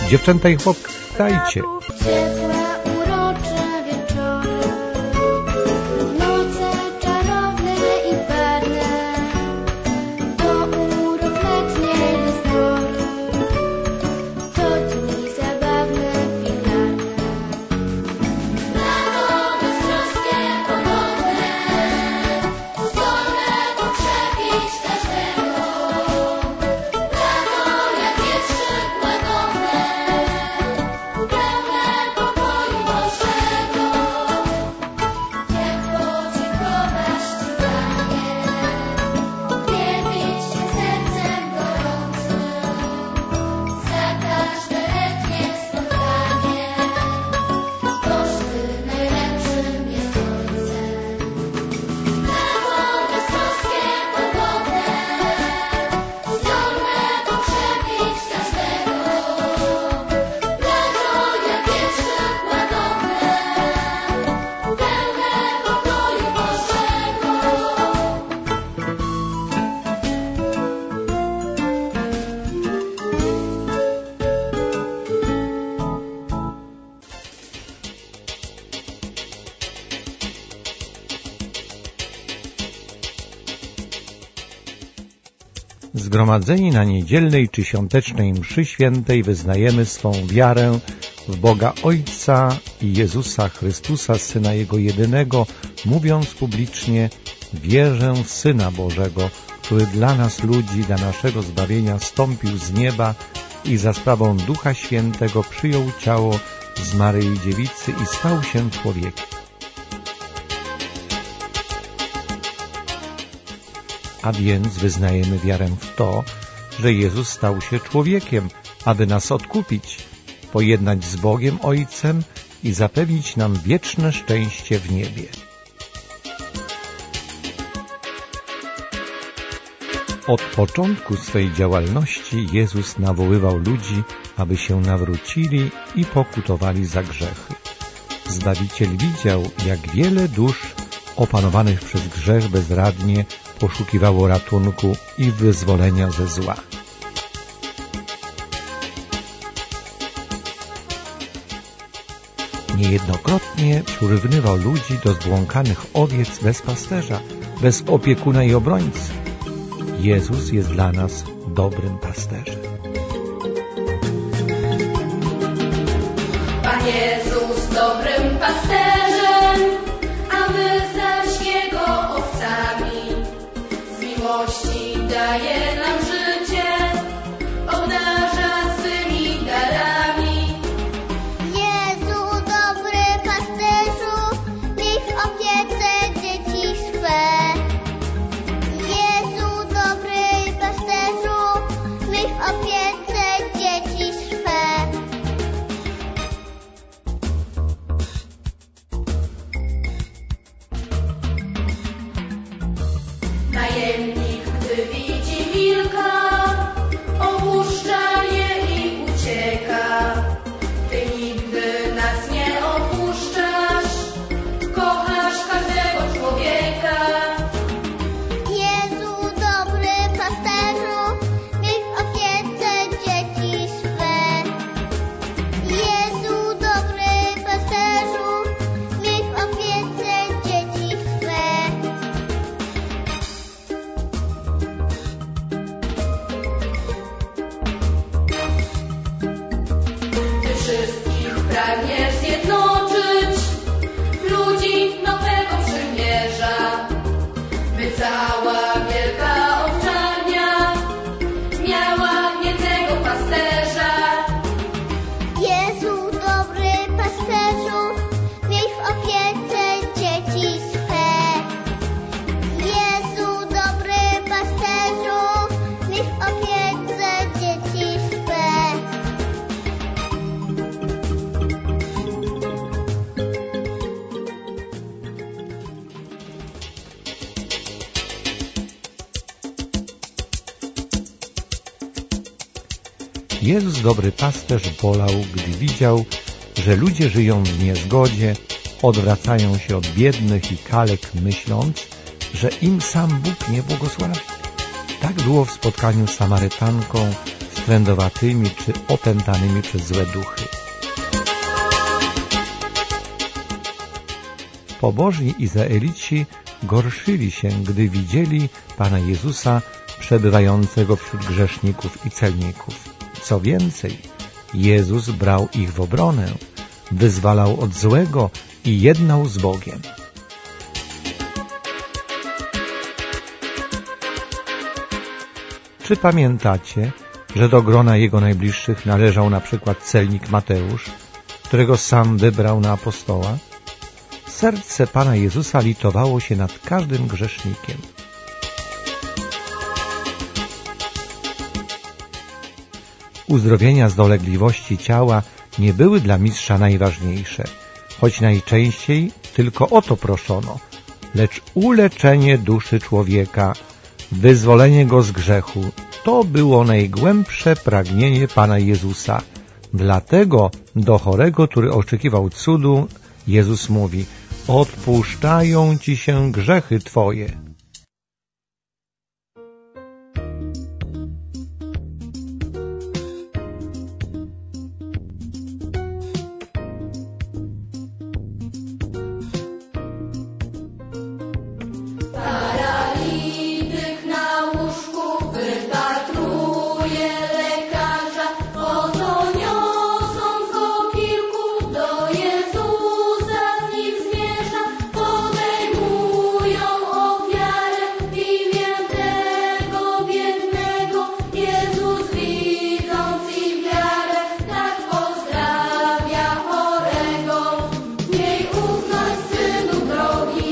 Dziewczęta i chłopcy, dajcie. Zgromadzeni na niedzielnej czy świątecznej mszy świętej wyznajemy swą wiarę w Boga Ojca i Jezusa Chrystusa, Syna Jego jedynego, mówiąc publicznie: wierzę w Syna Bożego, który dla nas ludzi, dla naszego zbawienia zstąpił z nieba i za sprawą Ducha Świętego przyjął ciało z Maryi Dziewicy i stał się człowiekiem. A więc wyznajemy wiarę w to, że Jezus stał się człowiekiem, aby nas odkupić, pojednać z Bogiem Ojcem i zapewnić nam wieczne szczęście w niebie. Od początku swej działalności Jezus nawoływał ludzi, aby się nawrócili i pokutowali za grzechy. Zbawiciel widział, jak wiele dusz opanowanych przez grzech bezradnie poszukiwało ratunku i wyzwolenia ze zła. Niejednokrotnie przyrównywał ludzi do zbłąkanych owiec bez pasterza, bez opiekuna i obrońcy. Jezus jest dla nas dobrym pasterzem. Pan Jezus dobrym pasterzem, a my zaś Jego owcami. Z miłości daje nam życie, obdarza swymi darami. Jezu, dobry pasterzu, miej w opiece dzieci swe. Jezu, dobry pasterzu, miej w opiece dzieci swe. Najemnik, gdy widzi wilka, opuszcza je i ucieka. Ty nigdy nas nie opuszczasz, kochasz każdego człowieka. Jezu, dobry pasterzu, miej w opiece dzieci swe. Jezu, dobry pasterzu, miej w opiece dzieci swe. Ty wszystkich pragniesz zjednoczyć, ludzi nowego przymierza. By cała wielka owczarnia miała jednego pasterza. Jezu, dobry pasterzu, miej w opiece dzieci swe. Jezu, dobry pasterzu, miej w opiece dzieci swe. Jezus, dobry pasterz, bolał, gdy widział, że ludzie żyją w niezgodzie, odwracają się od biednych i kalek, myśląc, że im sam Bóg nie błogosławi. Tak było w spotkaniu z Samarytanką, z trędowatymi czy opętanymi przez złe duchy. Pobożni Izraelici gorszyli się, gdy widzieli Pana Jezusa przebywającego wśród grzeszników i celników. Co więcej, Jezus brał ich w obronę, wyzwalał od złego i jednał z Bogiem. Czy pamiętacie, że do grona Jego najbliższych należał na przykład celnik Mateusz, którego sam wybrał na apostoła? Serce Pana Jezusa litowało się nad każdym grzesznikiem. Uzdrowienia z dolegliwości ciała nie były dla mistrza najważniejsze, choć najczęściej tylko o to proszono, lecz uleczenie duszy człowieka, wyzwolenie go z grzechu, to było najgłębsze pragnienie Pana Jezusa. Dlatego do chorego, który oczekiwał cudu, Jezus mówi: odpuszczają ci się grzechy twoje. Paralityk na łóżku wypatruje lekarza, oto niosąc go kilku do Jezusa z nim zmierza. Podejmują ofiarę w imię tego biednego. Jezus widząc ich wiarę, tak pozdrawia chorego. Miej ufność, synu drogi,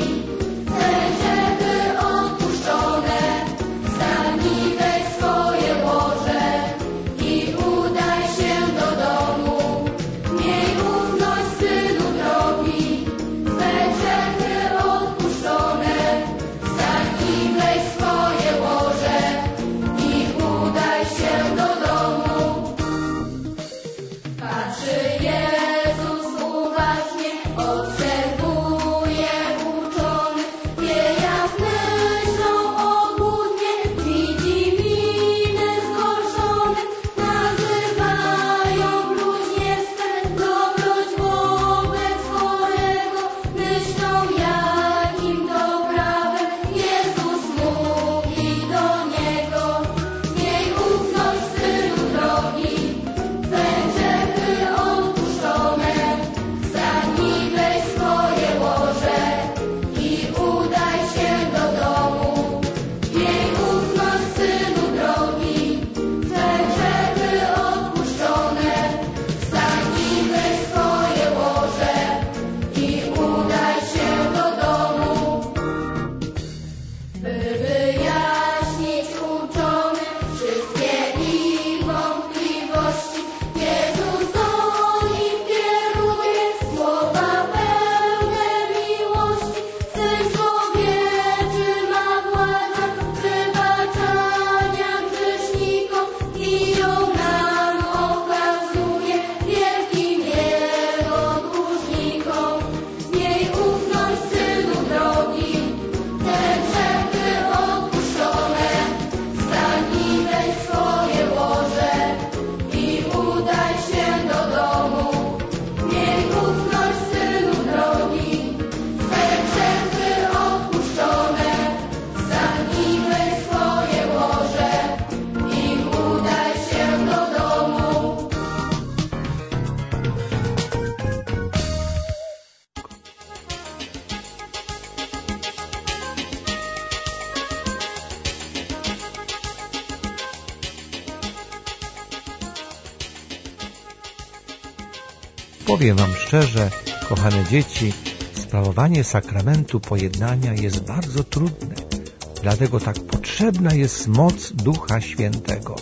Powiem wam szczerze, kochane dzieci, sprawowanie sakramentu pojednania jest bardzo trudne, dlatego tak potrzebna jest moc Ducha Świętego.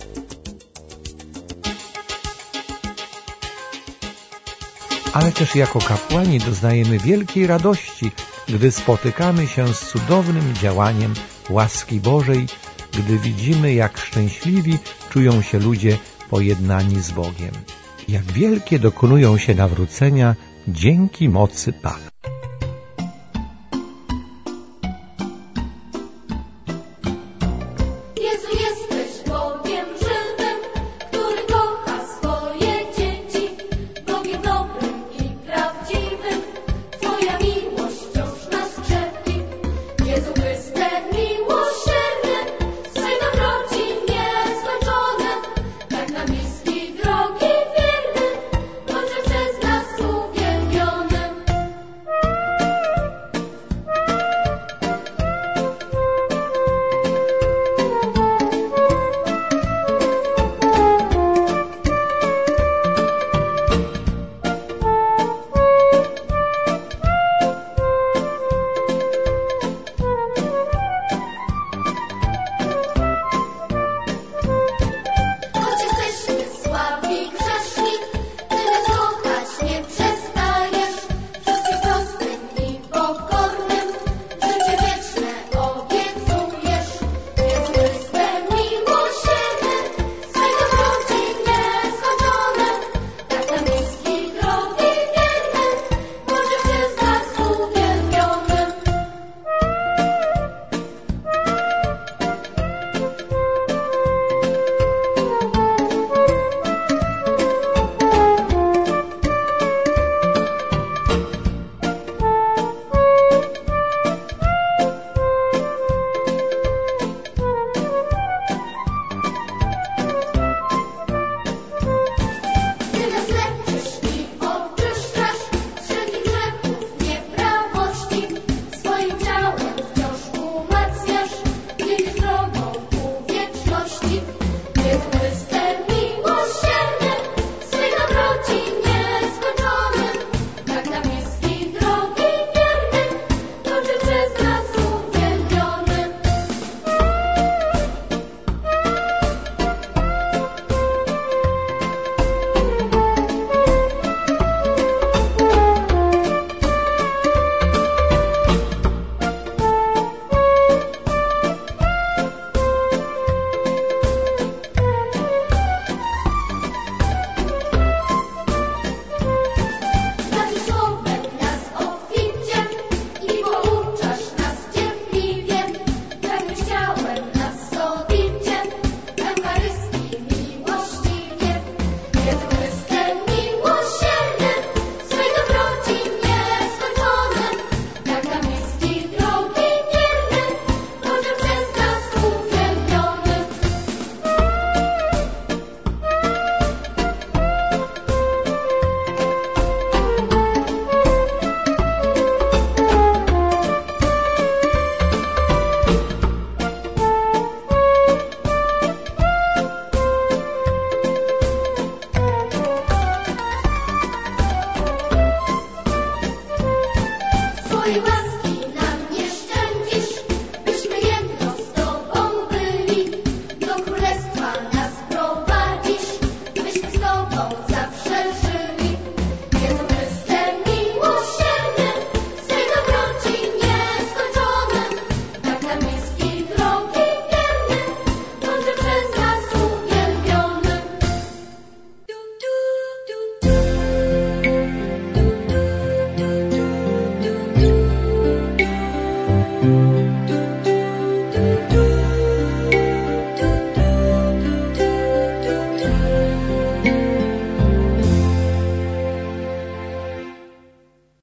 Ale też jako kapłani doznajemy wielkiej radości, gdy spotykamy się z cudownym działaniem łaski Bożej, gdy widzimy, jak szczęśliwi czują się ludzie pojednani z Bogiem. Jak wielkie dokonują się nawrócenia dzięki mocy Pana. Jezu,